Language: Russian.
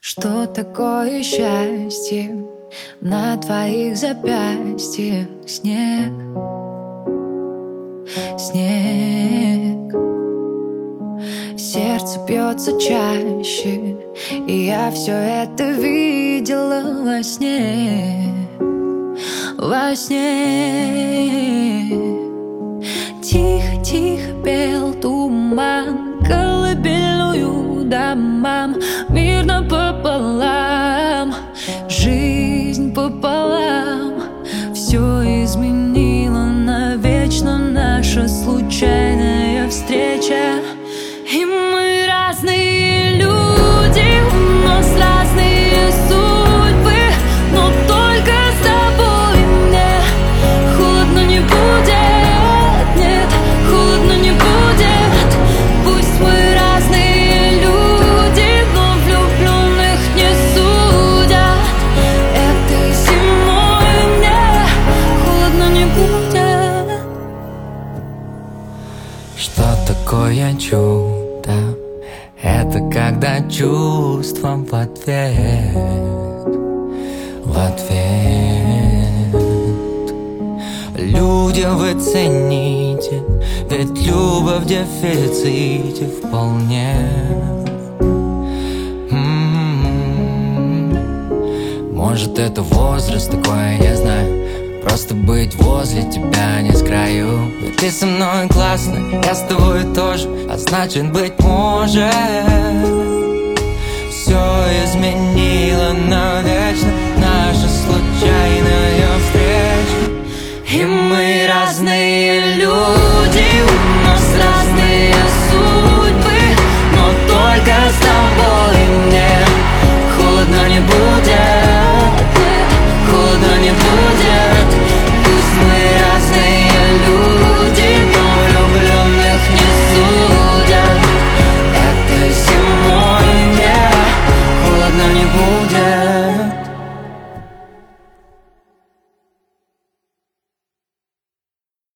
Что такое счастье? На твоих запястьях снег, снег. Сердце бьется чаще, и я все это видела во сне, во сне. Тихо-тихо пел туман колыбельную домам, мирно пополам, жизнь пополам. Все изменило навечно наша случайная встреча. И мы разные люди, у нас разные судьбы, но только с тобой мне холодно не будет, нет, холодно не будет. Пусть мы разные люди, но влюбленных не судят. Этой зимой мне холодно не будет. Что такое чудо? Это когда чувством в ответ, в ответ. Люди, вы цените, ведь любовь в дефиците вполне. Может, это возраст такой, я знаю. Просто быть возле тебя не с краю. Ведь ты со мной классно, я с тобой тоже. А значит, быть может, все изменить.